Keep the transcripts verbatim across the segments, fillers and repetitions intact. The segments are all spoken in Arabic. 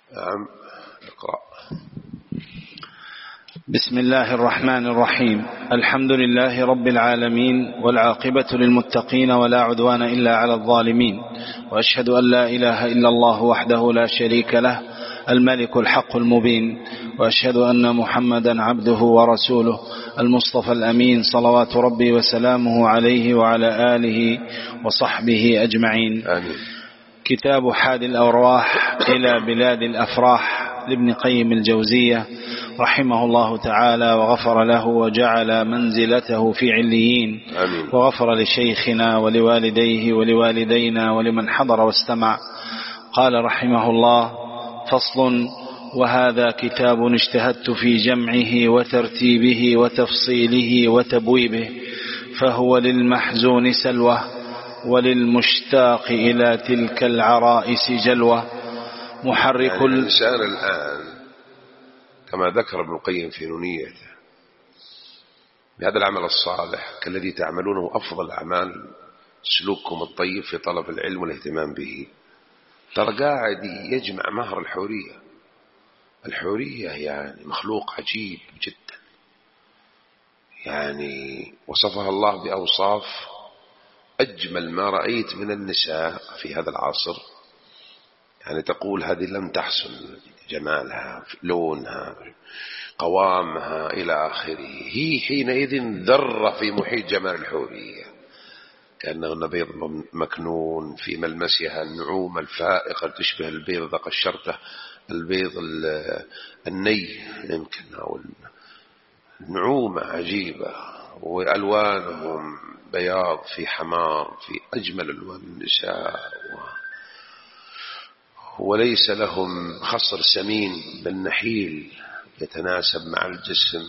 نعم. اقرأ. بسم الله الرحمن الرحيم. الحمد لله رب العالمين، والعاقبة للمتقين، ولا عدوان إلا على الظالمين، وأشهد أن لا إله إلا الله وحده لا شريك له الملك الحق المبين، وأشهد أن محمدا عبده ورسوله المصطفى الأمين، صلوات ربي وسلامه عليه وعلى آله وصحبه أجمعين. آمين. كتاب حاد الأرواح إلى بلاد الأفراح لابن قيم الجوزية رحمه الله تعالى، وغفر له وجعل منزلته في عليين. آمين. وغفر لشيخنا ولوالديه ولوالدينا ولمن حضر واستمع. قال رحمه الله: فصل: وهذا كتاب اجتهدت في جمعه وترتيبه وتفصيله وتبويبه، فهو للمحزون سلوة، وللمشتاق إلى تلك العرائس جلوة. محرك يعني الإنسان الآن كما ذكر ابن القيم في نونيته بهذا العمل الصالح كالذي تعملونه أفضل أعمال سلوككم الطيب في طلب العلم والاهتمام به، ترى قاعد يجمع مهر الحورية. الحورية يعني مخلوق عجيب جدا، يعني وصفها الله بأوصاف أجمل ما رأيت من النساء في هذا العصر. يعني تقول هذه لم تحسن جمالها، لونها، قوامها إلى آخره، هي حينئذ ذرة في محيط جمال الحورية، كأنه بيض مكنون في ملمسها، النعومة الفائقة تشبه البيض قشرته، البيض الني يمكن، أو النعومة عجيبة، وألوانهم بياض في حمار، في أجمل ألوان النساء، وليس لهم خصر سمين بل نحيل يتناسب مع الجسم،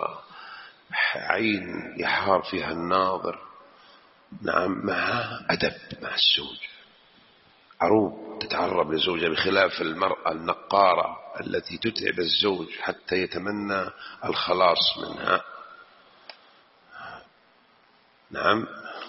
وعين يحار فيها الناظر. نعم، مع أدب مع الزوج، عروب تتعرب لزوجها، بخلاف المرأة النقارة التي تتعب الزوج حتى يتمنى الخلاص منها. نعم.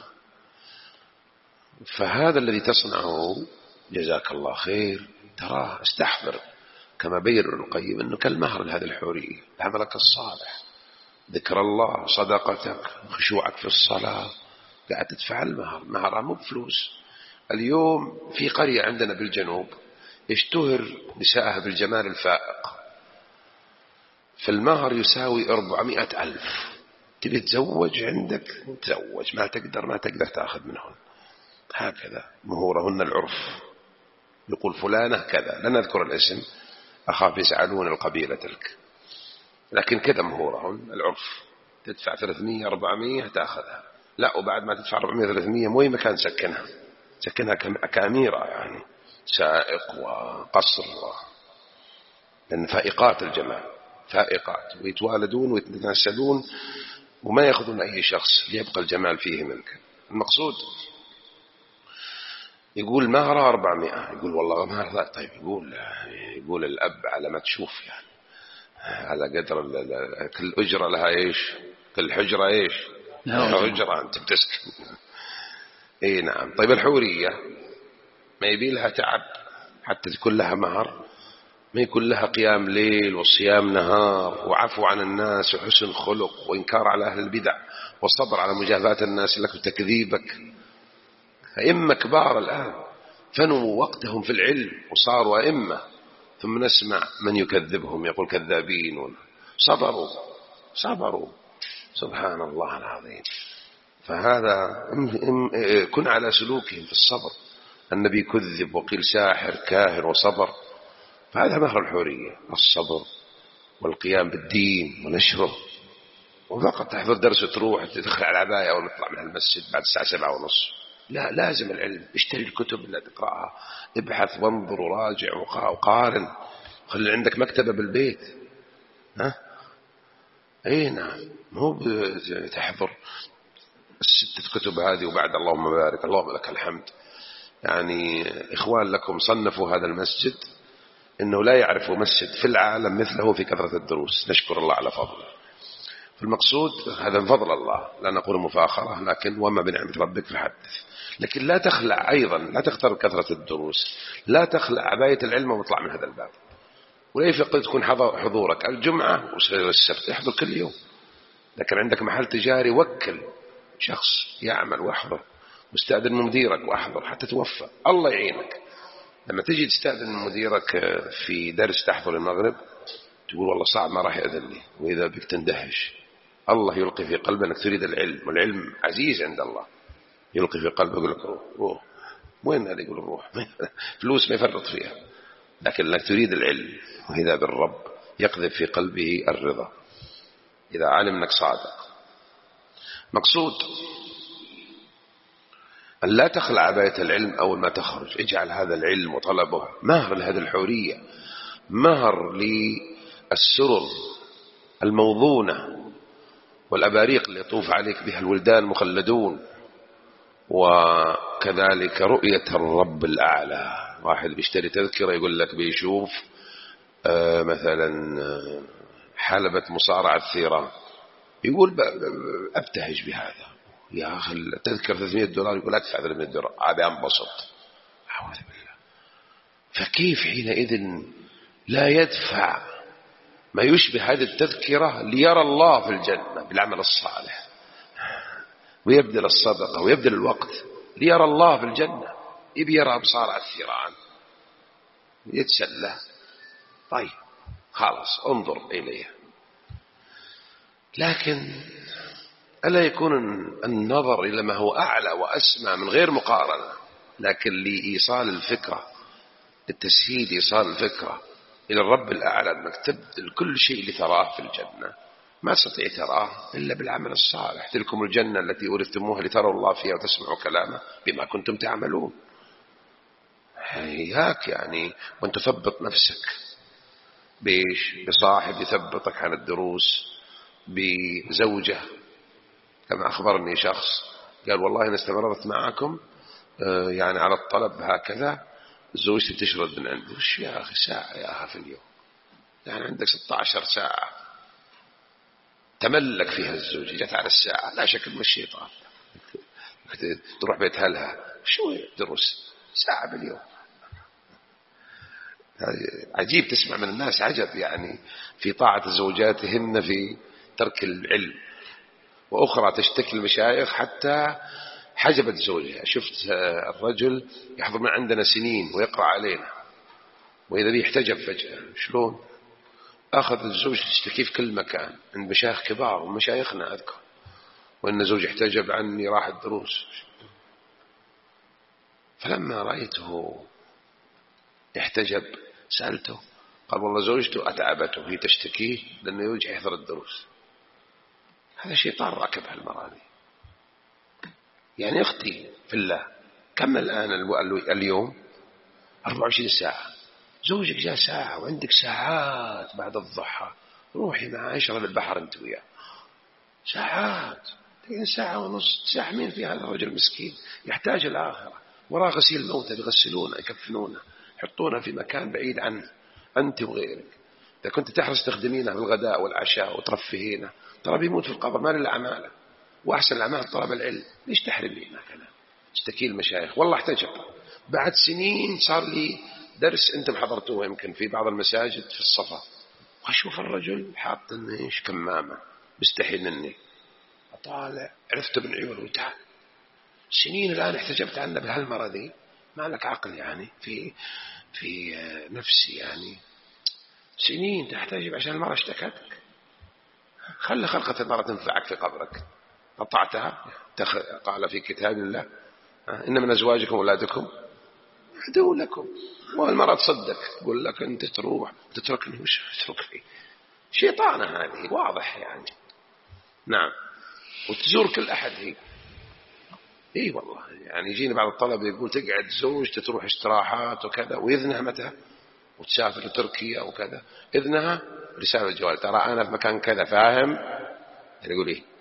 فهذا الذي تصنعه جزاك الله خير تراه استحضر كما بين ابن القيم أنه كالمهر لهذه الحورية، عملك الصالح، ذكر الله، صدقتك، خشوعك في الصلاة، قاعد تدفع المهر. مهرها مو بفلوس. اليوم في قرية عندنا بالجنوب يشتهر نساءها بالجمال الفائق، فالمهر يساوي أربعمائة ألف. تبي تزوج عندك تزوج، ما تقدر ما تقدر تأخذ منهن. هكذا مهورهن العرف، يقول فلانة كذا، لا نذكر الاسم أخاف يسألون القبيلة تلك، لكن كذا مهورهن العرف. تدفع ثلاثمية أربعمية تأخذها، لا وبعد ما تدفع أربعمية ثلاثمية مو مكان سكنها، سكنها كأميرة، يعني سائق وقصر و... لأن فائقات الجمال، فائقات، ويتوالدون ويتناسلون وما يأخذون أي شخص ليبقى الجمال فيه منك. المقصود يقول مهرها أربعمائة، يقول والله مهر ذا. طيب يقول يقول الأب على ما تشوف، يعني على قدر كل أجرة لها إيش، كل حجرة إيش لها أجرة، أنت بتسكن. إيه نعم. طيب الحورية ما يبي لها تعب حتى تكون لها مهر، ما يكون لها قيام ليل وصيام نهار وعفو عن الناس وحسن خلق وإنكار على أهل البدع والصبر على مجافاة الناس لك وتكذيبك. أئمة كبار الآن فنوا وقتهم في العلم وصاروا أئمة، ثم نسمع من يكذبهم يقول كذابين. صبروا صبروا سبحان الله العظيم. فهذا كن على سلوكهم في الصبر. النبي كذب وقيل ساحر كاهن وصبر. فهذا مهر الحورية، الصبر والقيام بالدين ونشره. وفقط تحضر درس تروح تدخل على العباية أو نطلع من المسجد بعد الساعة سبعة ونص. لا، لازم العلم. اشتري الكتب اللي تقرأها، ابحث وانظر وراجع وقارن. خلي عندك مكتبة بالبيت. ها اي نعم، مو بتحضر الستة كتب هذه وبعد اللهم بارك اللهم لك الحمد. يعني إخوان لكم صنفوا هذا المسجد إنه لا يعرف مسجد في العالم مثله في كثرة الدروس، نشكر الله على فضله. فالمقصود هذا من فضل الله، لا نقول مفاخرة، لكن وما بنعمة ربك فحدث. لكن لا تخلع أيضا، لا تختار كثرة الدروس، لا تخلع عباية العلم وتطلع من هذا الباب. ولا يفقد تكون حضورك الجمعة وصير السبت، يحضر كل يوم. لكن عندك محل تجاري وكل شخص يعمل واحضر، مستأذن من مديرك واحضر حتى توفى، الله يعينك. لما تجي تستأذن من مديرك في درس تحضر المغرب تقول والله صعب ما راح يأذن لي، وإذا بك تندهش. الله يلقي في قلبك أنك تريد العلم، والعلم عزيز عند الله. يلقي في قلبك يقول لك روح روح، وين هذا يقول روح فلوس ما يفرط فيها، لكن انك تريد العلم وإذا بالرب يقذف في قلبه الرضا إذا علم أنك صادق. مقصود أن لا تخلع عباية العلم أول ما تخرج، اجعل هذا العلم وطلبه مهر لهذه الحورية، مهر للسرر الموضونة والأباريق اللي يطوف عليك بها الولدان المخلدون، وكذلك رؤية الرب الأعلى. واحد بيشتري تذكرة يقول لك بيشوف آه مثلا حلبة مصارعة الثيران، يقول أبتهج بهذا يا أخي، التذكرة ثلاثمائة دولار، يقول أدفع ثلاثمائة دولار هذا أنبسط. أعوذ بالله. فكيف حينئذ لا يدفع ما يشبه هذه التذكرة ليرى الله في الجنة بالعمل الصالح، ويبذل الصدقة ويبذل الوقت ليرى الله في الجنة، يبي يرى مصارعة الثيران يتسلى. طيب خلاص انظر إليه، لكن ألا يكون النظر إلى ما هو أعلى وأسمى من غير مقارنة، لكن لإيصال الفكرة، للتسهيل إيصال الفكرة إلى الرب الأعلى، أنك تبذل كل شيء اللي تراه في الجنة ما تستطيع تراه إلا بالعمل الصالح. تلكم الجنة التي أورثتموها لتروا الله فيها وتسمعوا كلامه بما كنتم تعملون. هياك يعني وأن تثبط نفسك بيش بصاحب يثبطك عن الدروس، بزوجة كما أخبرني شخص قال والله أنا استمررت معكم يعني على الطلب هكذا، زوجتي تشرد من عندي. وش يا أخي ساعة يا أخي في اليوم، يعني عندك ستة عشر ساعة تملك فيها الزوجة، جت على الساعة لا شك من الشيطان تروح بيت أهلها شو دروس ساعة باليوم. عجيب تسمع من الناس عجب يعني في طاعة زوجاتهن في ترك العلم، وأخرى تشتكي المشايخ حتى حجبت زوجها. شفت الرجل يحضر من عندنا سنين ويقرأ علينا، وإذا بيه احتجب فجأة. شلون؟ أخذ الزوج تشتكي في كل مكان عند مشايخ كبار ومشايخنا أذكر، وإن زوجي احتجب عني راح الدروس. فلما رأيته احتجب سألته قال والله زوجته أتعبته، هي تشتكيه لأنه يوجع يحضر الدروس. هذا شيطان راكب هالمرة دي. يعني أختي في الله كم الآن اليوم أربعة وعشرين ساعة، زوجك جاء ساعة وعندك ساعات بعد الضحى، روحي معه اشرب البحر انت وياه ساعات، ساعة ونص تساحمين فيها. هذا الرجل المسكين يحتاج الآخرة، وراه غسيل الموتى يغسلونه يكفنونه يحطونه في مكان بعيد عنه أنت وغيرك. إذا كنت تحرص تخدمينه في الغداء والعشاء وترفهينه ترى بيموت في القبر ما له أعماله، وأحسن الأعمال طلب العلم. ليش تحرمينه كلام؟ اشتكي المشايخ والله احتجب بعد سنين صار لي درس أنتم حضرتوه يمكن في بعض المساجد في الصفا، وأشوف الرجل حاط إيش كمامة مستحي مني، أطالع عرفت من عيونه وتعال سنين الآن احتجبت عنه بهالمرة ذي. ما لك عقل يعني في في نفسي يعني سنين تحتجب عشان المرة اشتكتك. خلي خلقة المرة تنفعك في قبرك، قطعتها. قال في كتاب الله إن من أزواجكم وأولادكم عدو لكم، والمرأة تصدق تقول لك أنت تروح وتتركني. وش تتركني؟ شيطانة هذه واضح يعني. نعم، وتزور كل أحد هي. إيه والله يعني يجيني بعض الطلبة يقول تقعد زوجته تروح استراحات وكذا، وإذنها متى وتسافر لتركيا وكذا، إذنها رسالة الجوال ترى أنا في مكان كذا فاهم يعني. يقول إيه؟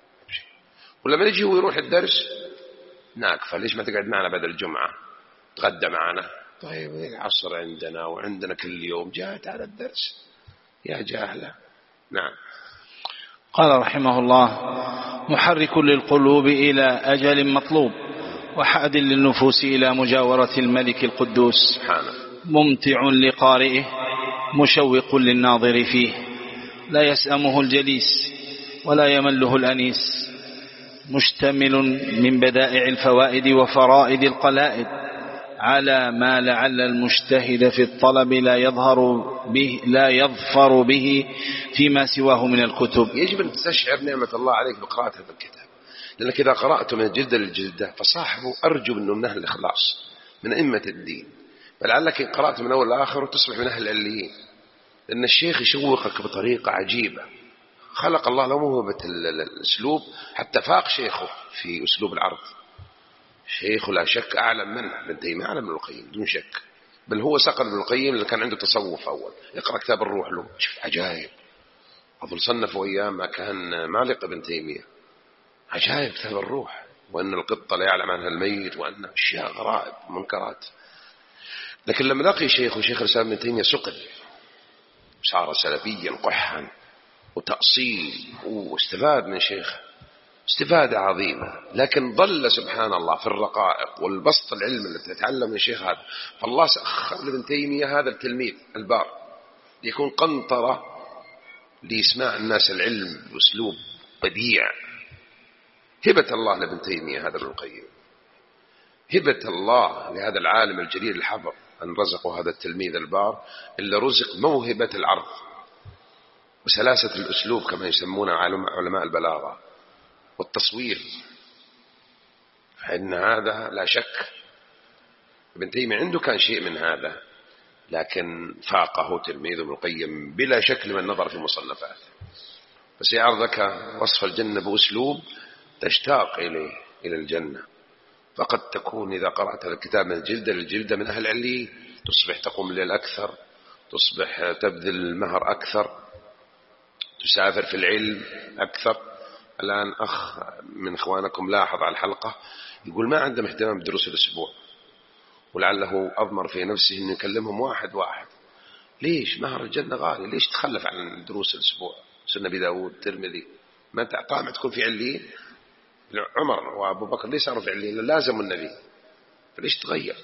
ولما نجي هو يروح الدرس ناكفة، ليش ما تقعد معنا بدل الجمعة تغدى معنا؟ طيب العصر عندنا وعندنا كل يوم جاءت على الدرس يا جاهلة. نعم. قال رحمه الله: محرك للقلوب إلى أجل مطلوب، وحاد للنفوس إلى مجاورة الملك القدوس، سبحانه. ممتع لقارئه مشوق للناظر فيه، لا يسأمه الجليس ولا يمله الأنيس، مشتمل من بدائع الفوائد وفرائد القلائد على ما لعل المجتهد في الطلب لا يظهر به لا يظفر به فيما سواه من الكتب. يجب أن تستشعر نعمة الله عليك بقراءة هذا الكتاب، لأنك إذا قرأته من الجلدة للجلدة فصاحبه أرجو أنه من أهل الإخلاص من أئمة الدين، فلعلك إن قرأت من أول لآخر وتصبح من أهل العليين، لأن الشيخ يشوقك بطريقة عجيبة. خلق الله له موهبة الأسلوب حتى فاق شيخه في أسلوب العرض. شيخه لا شك أعلم منه، ابن تيمية أعلم من ابن القيم دون شك، بل هو سقل ابن القيم اللي كان عنده تصوف أول. يقرأ كتاب الروح له شوف عجائب، أظل صنفوا أيام ما كان مالك ابن تيمية، عجائب كتاب الروح، وأن القطة لا يعلم عنها الميت، وأن أشياء غرائب منكرات. لكن لما لقي شيخه شيخ الإسلام ابن تيمية سقل، صار سلفيا قحا وتأصيل، واستفاد من شيخه استفادة عظيمة. لكن ظل سبحان الله في الرقائق والبسط العلم التي تتعلم من شيخ هذا، فالله سأخر لابن تيمية هذا التلميذ البار ليكون قنطرة ليسمع الناس العلم بأسلوب بديع. هبة الله لابن تيمية هذا ابن القيم، هبة الله لهذا العالم الجليل الحبر أن رزقه هذا التلميذ البار اللي رزق موهبة العرض وسلاسة الأسلوب كما يسمونه علماء البلاغة والتصوير. فإن هذا لا شك ابن تيمية عنده كان شيء من هذا، لكن فاقه تلميذ ابن القيم بلا شك لمن نظر في مصنفاته. فسيعرضك وصف الجنة بأسلوب تشتاق إليه إلى الجنة. فقد تكون إذا قرأت الكتاب من الجلدة للجلدة من أهل العلي، تصبح تقوم الليل أكثر، تصبح تبذل المهر أكثر، تسافر في العلم أكثر. الآن أخ من إخوانكم لاحظ على الحلقة يقول ما عندهم اهتمام بدروس الأسبوع، ولعله أضمر في نفسه أن يكلمهم واحد واحد. ليش؟ مهر الجنة غالي، ليش تخلف عن دروس الأسبوع؟ سنة أبي داود الترمذي ما تعطى تكون في عليين. عمر وأبو بكر ليش صاروا في عليين؟ لازم النبي، فليش تغير؟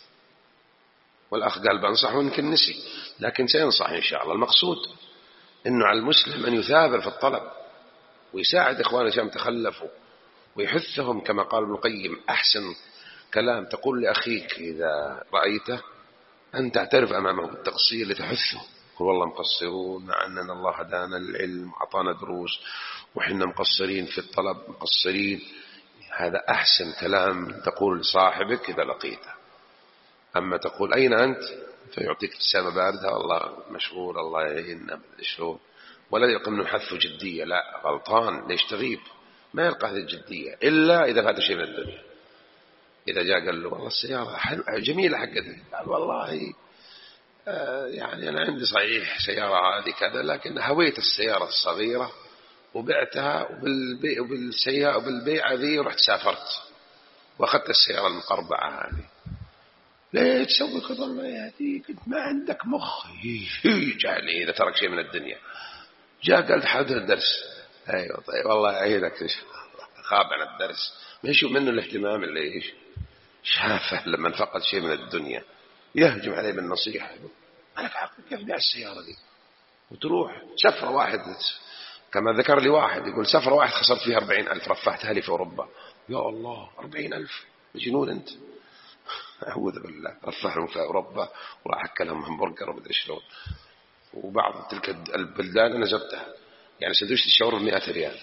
والأخ قال بنصح ويمكن نسي، لكن سينصح إن شاء الله. المقصود أنه على المسلم أن يثابر في الطلب ويساعد إخوانه شام تخلفوا ويحثهم، كما قال ابن القيم أحسن كلام تقول لأخيك إذا رأيته أن تعترف أمامه بالتقصير لتحثه. قل والله مقصرون مع أننا الله هدانا للعلم وعطانا دروس وحنا مقصرين في الطلب مقصرين. هذا أحسن كلام تقول لصاحبك إذا لقيته. أما تقول أين أنت فيعطيك ابتسامة باردة والله مشغول الله يهينا بالشغل، ولا يلقى منه حث جدية. لا، غلطان. ليش تغيب؟ ما يلقى هذه الجدية إلا إذا فات شيء من الدنيا. إذا جاء قال له والله السيارة جميلة حقتي، قال والله آه يعني أنا عندي صحيح سيارة هذه كذا، لكن هويت السيارة الصغيرة وبعتها وبالبيع وبالسيارة وبالبيع ذي ورحت سافرت وأخذت السيارة المقربعة هذه. ليه تسوي كذا؟ الله يهديك أنت ما عندك مخ. جعلي إذا ترك شيء من الدنيا. جاء قال حاضر الدرس. أيوة طيب والله يعينك. خاب عن الدرس، ما يشوف منه الاهتمام اللي إيش شافه لما فقد شيء من الدنيا يهجم عليه بالنصيحة. أنا عقل كيف بيع السيارة دي وتروح سفرة واحد، كما ذكر لي واحد يقول سفرة واحد خسرت فيها أربعين ألف رفعتها لي في أوروبا. يا الله أربعين ألف مجنون أنت. أعوذ بالله. رفعهم في أوروبا وراح أكلهم همبرجر ومدري شلون. وبعض تلك البلدان أنا زرتها يعني سندويشة الشاورما مئة ريال،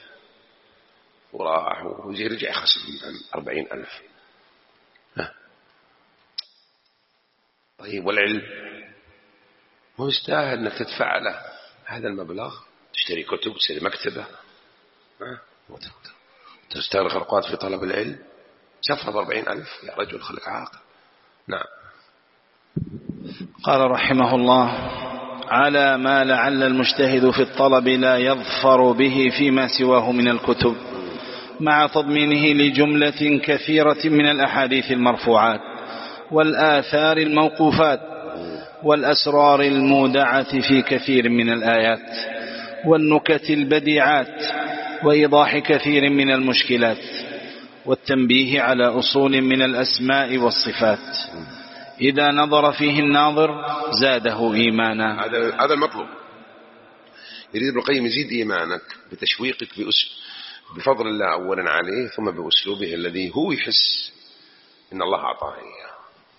وراح ويجي رجع خسر أربعين ألف. طيب والعلم هو يستاهل أنك تدفع له هذا المبلغ، تشتري كتب تشتري مكتبة تستغرق أوقات في طلب العلم. سفر بأربعين ألف يا رجل خلق عاقل. نعم. قال رحمه الله على ما لعل المجتهد في الطلب لا يظفر به فيما سواه من الكتب، مع تضمينه لجملة كثيرة من الأحاديث المرفوعات والآثار الموقوفات والأسرار المودعة في كثير من الآيات والنكت البديعات وإيضاح كثير من المشكلات والتنبيه على أصول من الأسماء والصفات، إذا نظر فيه الناظر زاده إيمانا. هذا هذا المطلوب. يريد ابن القيم يزيد إيمانك بتشويقك بأس بفضل الله أولا عليه، ثم بأسلوبه الذي هو يحس إن الله أعطاه إياه.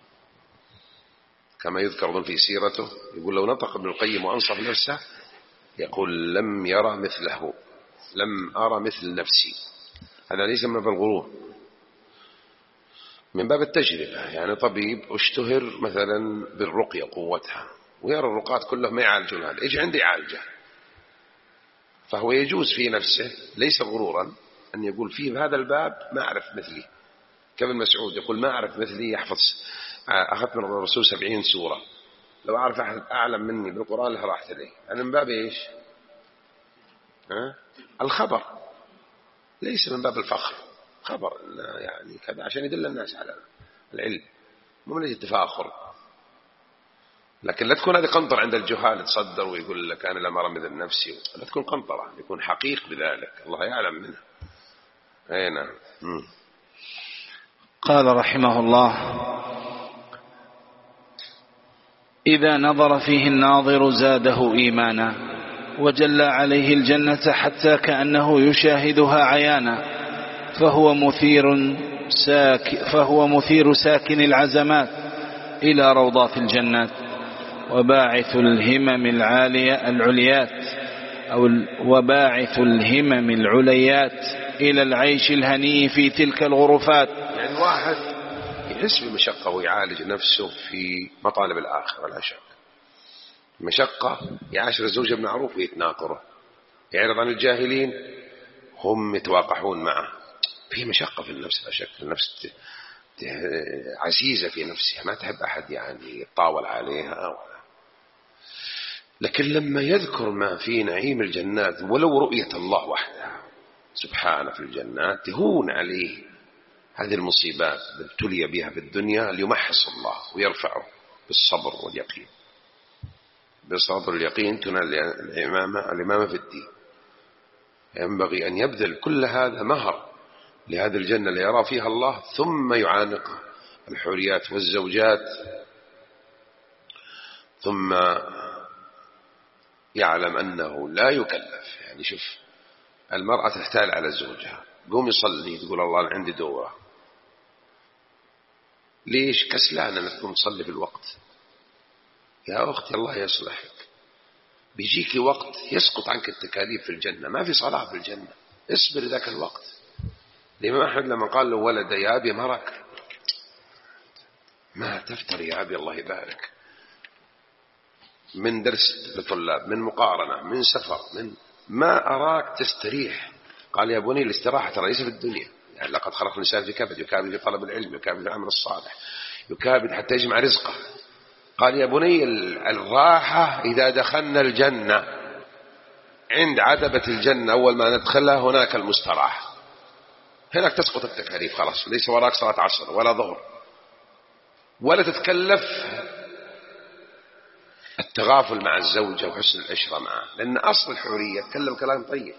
كما يذكر في سيرته يقول لو نطق ابن القيم وأنصف نفسه يقول لم يرى مثله، لم أرى مثل نفسي. هذا ليس من باب الغرور، من باب التجربة. يعني طبيب اشتهر مثلا بالرقية قوتها، ويرى الرقاة كلهم ما يعالجون هذا، يجي عندي يعالجه. فهو يجوز في نفسه ليس غرورا أن يقول فيه هذا الباب ما أعرف مثلي. كابن مسعود يقول ما أعرف مثلي يحفظ، أخذت من الرسول سبعين سورة، لو أعرف أحد أعلم مني بالقرآن لها راحت لي. أنا من باب إيش؟ ها؟ الخبر، ليس من باب الفخر. خبر يعني كذا عشان يدل الناس على العلم، مو من التفاخر. لكن لا تكون هذه قنطرة عند الجهال تصدر ويقول لك أنا لم أرى مثل نفسي. لا تكون قنطرة، يكون حقيق بذلك، الله يعلم منه. أي نعم. قال رحمه الله: إذا نظر فيه الناظر زاده إيمانا، وجلى عليه الجنة حتى كأنه يشاهدها عيانا، فهو مثير ساك فهو مثير ساكن العزمات إلى روضات الجنات، وباعث الهمم العالية العليات أو وباعث الهمم العليات إلى العيش الهني في تلك الغرفات. يعني واحد يحس بمشقة ويعالج نفسه في مطالب الآخرة، لا شك. مشقة يعاشر الزوجة بمعروف ويتناقره، يعرض عن الجاهلين هم يتواقحون معه. في مشقة في النفس، لا شك. النفس عزيزة في نفسها، ما تحب أحد يعني يتطاول عليها ولا. لكن لما يذكر ما في نعيم الجنات ولو رؤية الله وحدها سبحانه في الجنات تهون عليه هذه المصيبات التي ابتلي بها في الدنيا، ليمحص الله ويرفعه بالصبر واليقين. بالصبر واليقين تنال الإمامة الإمامة في الدين. ينبغي أن يبذل كل هذا مهر لهذه الجنة اللي يرى فيها الله، ثم يعانق الحوريات والزوجات، ثم يعلم أنه لا يكلف. يعني شوف، المرأة تحتال على زوجها، قوم يصلي، تقول الله أنا عندي دورة. ليش؟ كسلان أنك تقوم تصلي في الوقت. يا أختي الله يصلحك، بيجيك وقت يسقط عنك التكاليف في الجنة، ما في صلاة في الجنة، اصبر ذاك الوقت. الإمام أحمد لما قال له ولد يا أبي مرك، ما تفتر يا أبي الله يبارك، من درس لطلاب، من مقارنة، من سفر، من ما أراك تستريح. قال يا بني الاستراحة ترى ليس في الدنيا، يعني لقد خلق الإنسان في كبد، يكابد في طلب العلم، يكابد في العمل الصالح، يكابد حتى يجمع رزقه. قال يا بني الراحة إذا دخلنا الجنة، عند عتبة الجنة أول ما ندخلها هناك المستراحة، هناك تسقط التكاليف خلاص، ليس وراك صلاة عصر ولا ظهر، ولا تتكلف التغافل مع الزوجة وحسن العشرة معه، لأن أصل الحورية تكلم كلام طيب،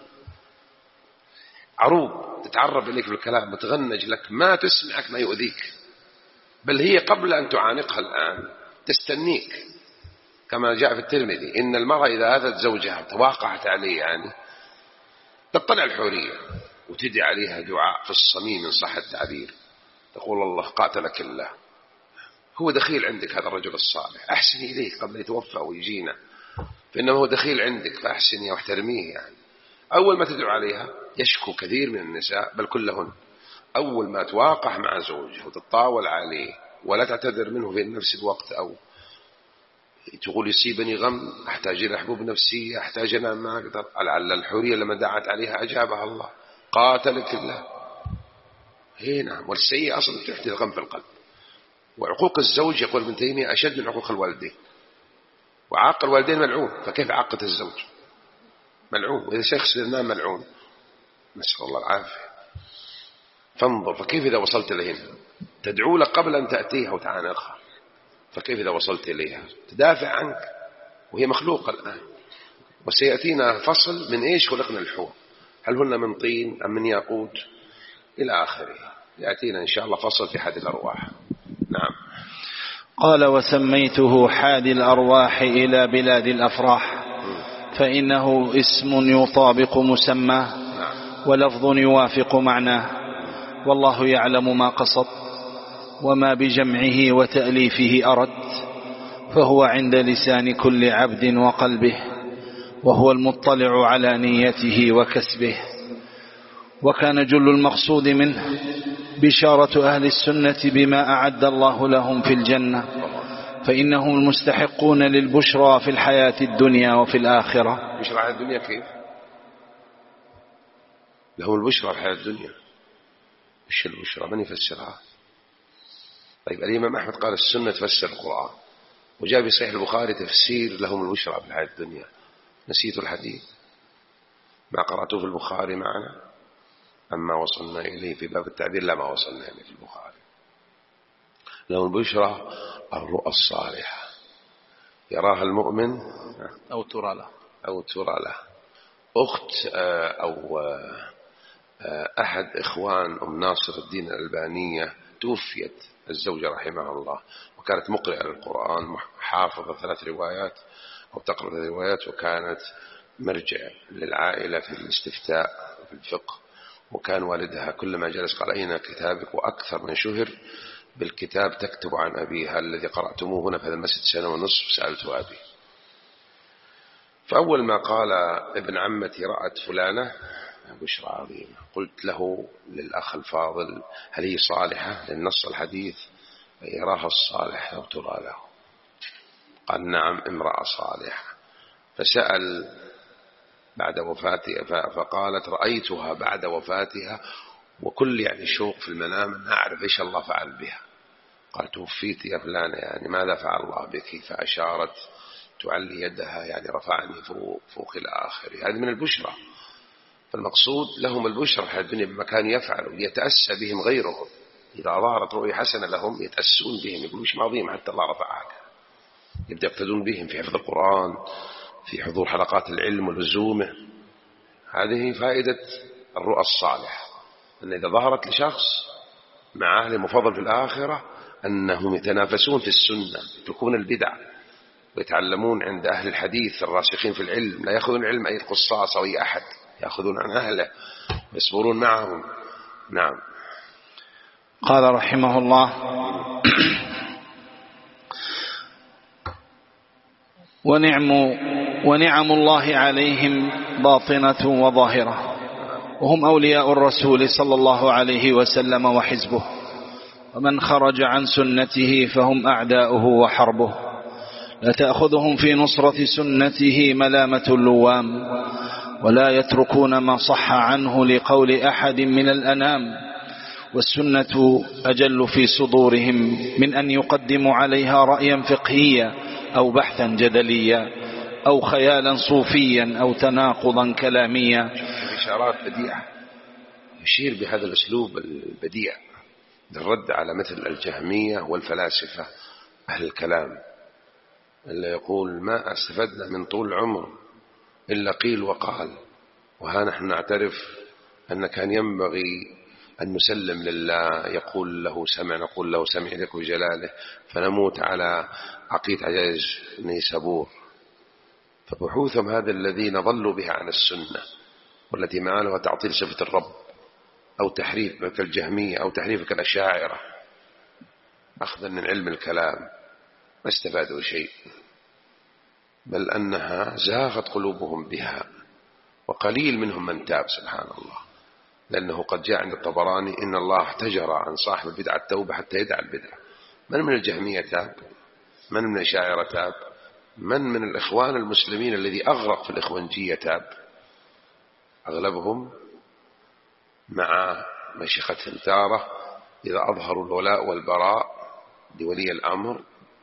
عروب تتعرب إليك بالكلام، متغنج لك، ما تسمعك ما يؤذيك، بل هي قبل أن تعانقها الآن تستنيك. كما جاء في الترمذي إن المرأة إذا أذت زوجها تواقعت عليه، يعني تطلع الحورية وتدعي عليها دعاء في الصميم إن صح التعبير، تقول الله قاتلك الله، هو دخيل عندك هذا الرجل الصالح، أحسني إليه قبل يتوفى ويجينا، فإنه هو دخيل عندك فأحسني واحترميه. يعني أول ما تدعو عليها يشكو كثير من النساء بل كلهن، أول ما تواقع مع زوجها وتتطاول عليه ولا تعتذر منه في نفس الوقت، أو تقول يصيبني غم، أحتاج إلى حبوب نفسية، أحتاج أنا ما أقدر، لعل الحورية لما دعت عليها أجابها الله قاتلك الله. هي نعم، والسيئة أصلا تحدث الغم في القلب. وعقوق الزوج يقول ابن تيمية أشد من عقوق الوالدين، وعاق الوالدين ملعون، فكيف عاقة الزوج؟ ملعون، وإذا شخص النام ملعون، نسأل الله العافية. فانظر، فكيف إذا وصلت إليها تدعو لك قبل أن تأتيها وتعانقها، فكيف إذا وصلت إليها تدافع عنك وهي مخلوقة الآن. وسيأتينا فصل من إيش خلقنا الحور، هل هن من طين أم من ياقوت إلى آخره، يأتينا إن شاء الله فصل في حد الأرواح. نعم. قال: وسميته حادي الأرواح إلى بلاد الأفراح، فإنه اسم يطابق مسماه ولفظ يوافق معناه، والله يعلم ما قصد وما بجمعه وتأليفه أرد، فهو عند لسان كل عبد وقلبه، وهو المطلع على نيته وكسبه. وكان جل المقصود منه بشارة أهل السنة بما أعد الله لهم في الجنة، فإنهم المستحقون للبشرى في الحياة الدنيا وفي الآخرة. بشرى الحياة الدنيا كيف؟ لهم البشرى في الحياة الدنيا. إيش البشرى؟ من يفسرها؟ طيب الإمام أحمد قال السنة تفسر القرآن، وجاء في صحيح البخاري تفسير لهم البشرى في الحياة الدنيا. نسيت الحديث ما قرأته في البخاري معنا، أما وصلنا إليه في باب التعبير لا ما وصلنا إليه في البخاري. لهم البشرى الرؤى الصالحة يراها المؤمن أو ترى له أو ترى له. أخت أو أحد إخوان أم ناصر الدين الألبانية توفيت الزوجة رحمها الله، وكانت مقرئة للقرآن، حافظة ثلاث روايات أو تقرأ ثلاث روايات، وكانت مرجع للعائلة في الاستفتاء في الفقه. وكان والدها كلما جلس قال: أين كتابك؟ وأكثر من شهر بالكتاب تكتب عن أبيها الذي قرأتموه هنا في هذا المسجد سنة ونصف. سألت أبي، فأول ما قال ابن عمتي رأت فلانة بشرى عظيمة، قلت له للأخ الفاضل: هل هي صالحة؟ للنص الحديث يراها الصالح أو ترى له. قال: نعم امرأة صالحة. فسأل بعد وفاتها، فقالت: رأيتها بعد وفاتها وكل يعني شوق في المنام أن أعرف إيش الله فعل بها. قال: توفيت يا فلانة، يعني ماذا فعل الله بك؟ فأشارت تعلي يدها، يعني رفعني فوق, فوق الآخر. هذه من البشرى. فالمقصود لهم البشرى في الدنيا بمكان يفعلوا، يتأسى بهم غيرهم. إذا ظهرت رؤية حسنة لهم يتأسون بهم، يقولوا مش عظيم حتى الله رفعها، يبدأ يقتدون بهم في حفظ القرآن، في حضور حلقات العلم ولزومه. هذه فائدة الرؤى الصالح، أن إذا ظهرت لشخص مع أهل مفضل في الآخرة أنهم يتنافسون في السنة، يتركون البدع ويتعلمون عند أهل الحديث الراسخين في العلم. لا يأخذون العلم أي قصاص أو أي أحد، يأخذون عن أهله يصبرون معهم. نعم. قال رحمه الله: ونعم, ونعم الله عليهم باطنة وظاهرة، وهم أولياء الرسول صلى الله عليه وسلم وحزبه، ومن خرج عن سنته فهم أعداؤه وحربه. لا تأخذهم في نصرة سنته ملامة اللوام، ولا يتركون ما صح عنه لقول أحد من الأنام، والسنة أجل في صدورهم من أن يقدموا عليها رأيا فقهيا أو بحثا جدليا أو خيالا صوفيا أو تناقضا كلاميا. إشارات بديعة يشير بهذا الأسلوب البديع للرد على مثل الجهمية والفلاسفة أهل الكلام، اللي يقول: ما استفدنا من طول العمر إلا قيل وقال، وها نحن نعترف أن كان ينبغي أن نسلم لله، يقول له سمع نقول له سمع لك وجلاله، فنموت على عقيدة عجائز نيسابور. فبحوثهم هذا الذين ضلوا بها عن السنة، والتي معانها تعطيل صفة الرب أو تحريف كالجهمية أو تحريف كالأشاعرة، أخذا من علم الكلام، ما استفادوا شيء، بل أنها زاغت قلوبهم بها، وقليل منهم من تاب سبحان الله. لأنه قد جاء عند الطبراني: إن الله احتجر عن صاحب البدعة التوبة حتى يدع البدعة. من من الجهمية تاب؟ من من الأشاعرة تاب؟ من من الإخوان المسلمين الذي أغرق في الإخوانجية تاب؟ أغلبهم مع مشيختهم تارة إذا أظهروا الولاء والبراء لولي الأمر،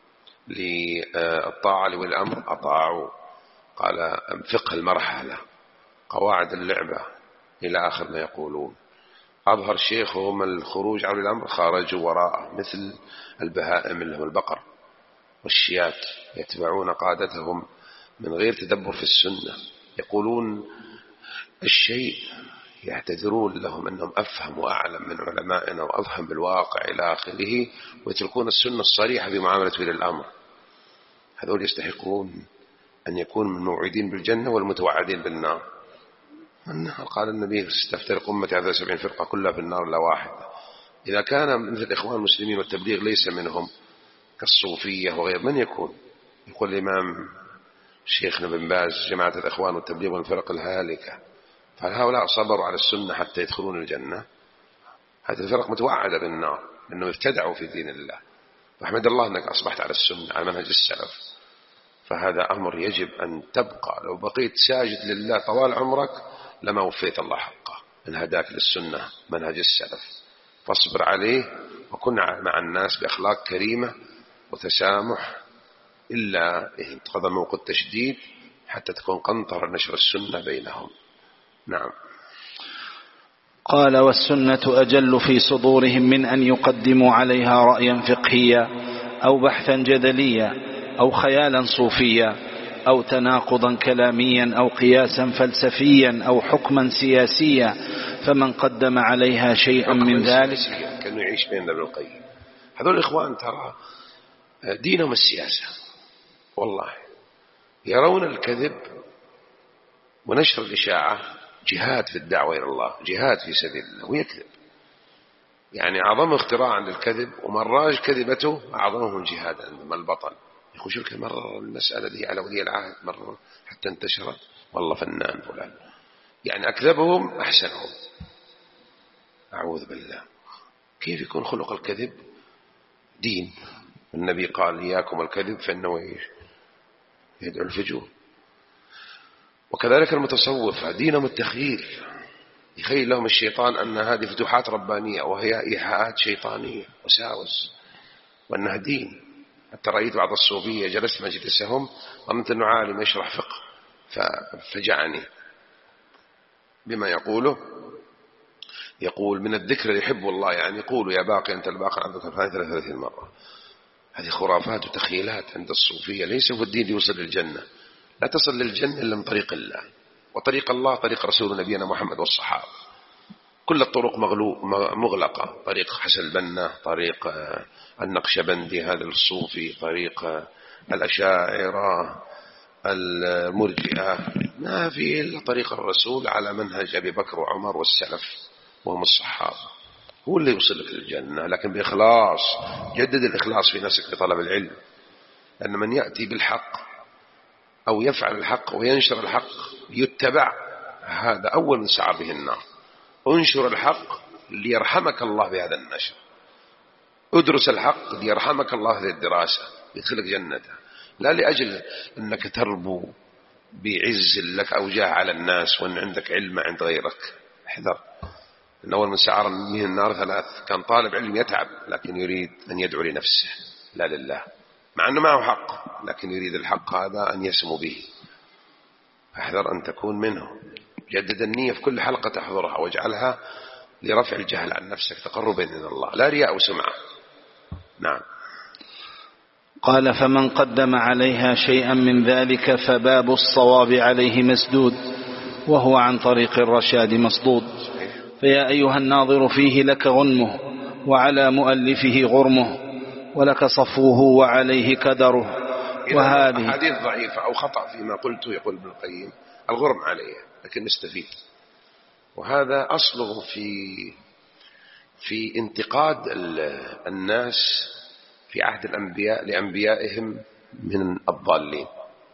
للطاعة لولي الأمر أطاعوا. قال: فقه المرحلة، قواعد اللعبة، إلى آخر ما يقولون. أظهر شيخهم الخروج عن الأمر خارجوا وراءه، مثل البهائم اللي هم البقر والشيات، يتبعون قادتهم من غير تدبر في السنة. يقولون الشيء يعتذرون لهم أنهم أفهم وأعلم من علمائنا وأفهم بالواقع إلى آخره، ويتركون السنة الصريحة في معاملة ولي الأمر. هذول يستحقون أن يكون من الموعدين بالجنة والمتوعدين بالنار. النار قال النبي ستفترق أمتي على سبعين فرقة كلها في النار لا واحد. إذا كان مثل الإخوان المسلمين والتبليغ ليس منهم كالصوفية وغير، من يكون؟ يقول الإمام شيخنا بن باز جماعة الإخوان والتبليغ والفرق الهالكة، فهؤلاء صبروا على السنة حتى يدخلون الجنة. هذه الفرق متوعدة بالنار أنهم ابتدعوا في دين الله، فأحمد الله أنك أصبحت على السنة على منهج السلف. فهذا أمر يجب أن تبقى. لو بقيت ساجد لله طوال عمرك لما وفيت الله حقه، إن هداك للسنة منهج السلف، فاصبر عليه وكن مع الناس بأخلاق كريمة وتسامح، إلا انتقضى موقع التشديد حتى تكون قنطرة نشر السنة بينهم. نعم. قال: والسنة أجل في صدورهم من أن يقدموا عليها رأيا فقهيا أو بحثا جدليا أو خيالا صوفيا أو تناقضا كلاميا أو قياسا فلسفيا أو حكما سياسيا، فمن قدم عليها شيئا من ذلك كان يعيش بين ابن القيم. هذول الإخوان ترى دينهم السياسة، والله يرون الكذب ونشر الإشاعة جهاد في الدعوة إلى الله، جهاد في سبيل الله، ويكذب. يعني أعظم اختراع عند الكذب، ومن راج كذبته أعظمهم جهاد عندما البطل يقول شوف مرة المسألة دي على ولي العهد مرة حتى انتشرت، والله فنان فلان. يعني أكذبهم أحسنهم. أعوذ بالله، كيف يكون خلق الكذب دين؟ النبي قال إياكم الكذب فإنه يدعو الفجور. وكذلك المتصوفة دينهم التخييل، يخيل لهم الشيطان أن هذه فتوحات ربانية وهي إيحاءات شيطانية وساوس، وأنها دين. حتى رأيت بعض الصوفية جلست مجلسهم ظننت أنه عالم يشرح فقه ففجعني بما يقوله. يقول من الذكر اللي يحب الله، يعني يقول يا باقي أنت الباقي عندك ثلاثة ثلاثين مرة. هذه خرافات وتخيلات عند الصوفية، ليس هو الدين يوصل للجنة. لا تصل للجنة إلا من طريق الله، وطريق الله طريق رسول نبينا محمد والصحابة. كل الطرق مغلقة، طريق حسن البنا، طريق النقشبندي هذا الصوفي، طريق الأشاعرة المرجئة، ما في إلا طريق الرسول على منهج أبي بكر وعمر والسلف وهم الصحابة، هو اللي يوصلك للجنة، لكن بإخلاص. جدد الإخلاص في نفسك في طلب العلم، لأن من يأتي بالحق أو يفعل الحق وينشر الحق يتبع، هذا أول من سعر به النار. انشر الحق ليرحمك الله بهذا النشر، ادرس الحق ليرحمك الله بهذه الدراسة، يدخلك جنته، لا لأجل أنك تربو بعز لك أو جاه على الناس وأن عندك علم عند غيرك. احذر، إن أول من سعر به النار ثلاث: كان طالب علم يتعب لكن يريد أن يدعو لنفسه لا لله، مع أنه معه حق لكن يريد الحق هذا أن يسمو به. احذر أن تكون منه. جدد النية في كل حلقة تحضرها، واجعلها لرفع الجهل عن نفسك تقربا إلى الله، لا رياء وسمعة. نعم. قال: فمن قدم عليها شيئا من ذلك فباب الصواب عليه مسدود، وهو عن طريق الرشاد مصدود. فيا أيها الناظر فيه لك غنمه، وعلى مؤلفه غرمه، ولك صفوه وعليه كدره. وهذه حديث ضعيفة أو خطأ فيما قلته، يقول ابن القيم الغرم عليه لكن نستفيد. وهذا أصله في في انتقاد الناس في عهد الأنبياء لأنبيائهم من الضالين.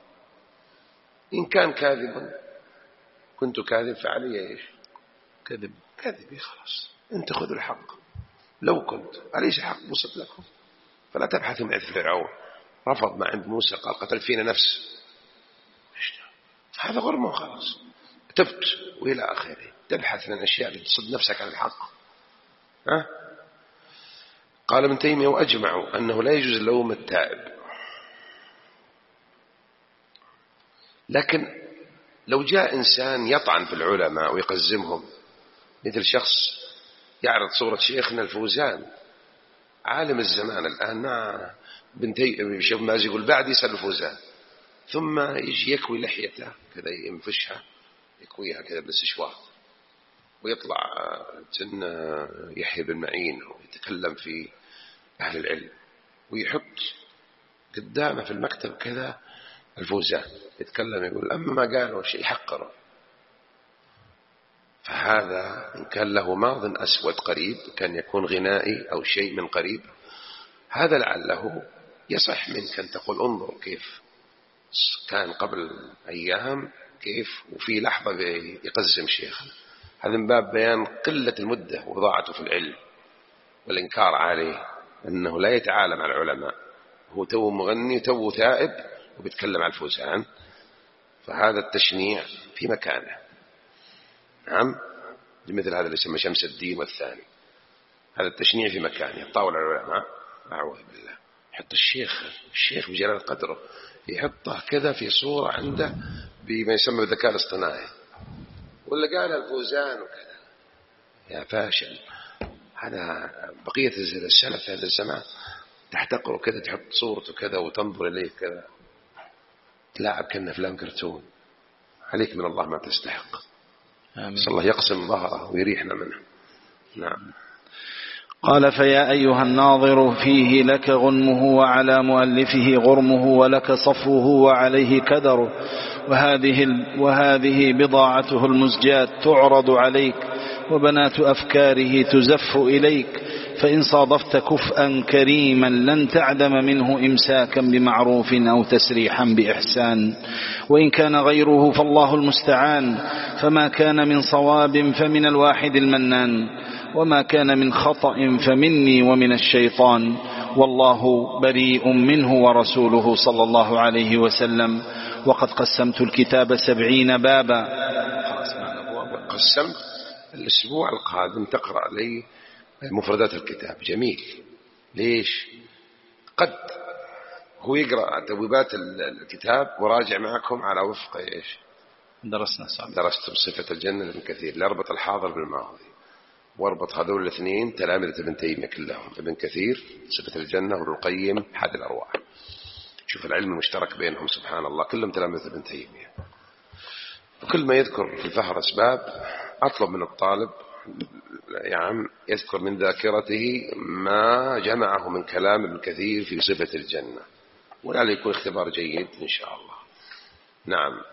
إن كان كاذبا كنت كاذب فعلي إيش؟ كذب كذب خلاص، أنت خذوا الحق. لو كنت أليس الحق بسط لكم؟ فلا تبحثوا عن فرعون، رفض ما عند موسى قال قتل فينا نفس، هذا غرمه خلاص، تبت وإلى آخره. تبحث عن أشياء لتصد نفسك عن الحق. ها؟ قال ابن تيمية: وأجمعوا أنه لا يجوز لوم التائب. لكن لو جاء إنسان يطعن في العلماء ويقزمهم، مثل شخص يعرض صورة شيخنا الفوزان عالم الزمان الآن، ابن تيمية شوف ما يقول بعد يسأل الفوزان، ثم يجي يكوي لحيته كذا ينفشها، يكويها كذا بالاستشوار، ويطلع جن يحيى بن معين ويتكلم في أهل العلم، ويحط قدامه في المكتب كذا الفوزان يتكلم يقول أما ما قالوا شيء يحقره. فهذا إن كان له ماض أسود قريب، كان يكون غنائي أو شيء من قريب، هذا لعله يصح منك أن تقول انظر كيف كان قبل أيام كيف، وفي لحظة يقزم شيخنا. هذا من باب بيان قلة المدة وضاعته في العلم والإنكار عليه أنه لا يتعالم على العلماء، هو تو مغني تو تائب وبيتكلم عن الفوزان. فهذا التشنيع في مكانه. نعم، مثل هذا اللي يسمى شمس الدين والثاني، هذا التشنيع في مكانه. طاول العلماء أعوذ بالله، يحط الشيخ الشيخ بجلال قدره يحطه كذا في صورة عنده بما يسمى بالذكاء الاصطناعي، ولا قال الفوزان وكذا. يا فاشل، هذا بقية السلف في هذا الزمان تحتقره كذا، تحط صورته كذا وتنظر إليه كذا، تلاعب كأنه فلان كرتون. عليك من الله ما تستحق. صلى الله يقسم ظهره ويريحنا منه. نعم. قال فيا أيها الناظر فيه لك غنمه وعلى مؤلفه غرمه ولك صفوه وعليه كدره، وهذه, وهذه بضاعته المزجاة تعرض عليك، وبنات أفكاره تزف إليك، فإن صادفت كفءا كريما لن تعدم منه إمساكا بمعروف أو تسريحا بإحسان، وإن كان غيره فالله المستعان، فما كان من صواب فمن الواحد المنان، وما كان من خطأ فمني ومن الشيطان، والله بريء منه ورسوله صلى الله عليه وسلم. وقد قسمت الكتاب سبعين بابا. قسمت الأسبوع القادم تقرأ لي مفردات الكتاب. جميل. ليش؟ قد هو يقرأ تبويبات الكتاب وراجع معكم على وفق إيش درسنا صعب. درستم صفة الجنة لابن كثير، لأربط الحاضر بالماضي، واربط هذول الاثنين تلامذة ابن تيمية كلهم، ابن كثير صفة الجنة وابن القيم حاد الأرواح. شوف العلم المشترك بينهم سبحان الله، كلهم تلامذة ابن تيمية. وكل ما يذكر في الفهرس باب أطلب من الطالب يعني يذكر من ذاكرته ما جمعه من كلام ابن كثير في صفة الجنة، ولعل يكون اختبار جيد إن شاء الله. نعم.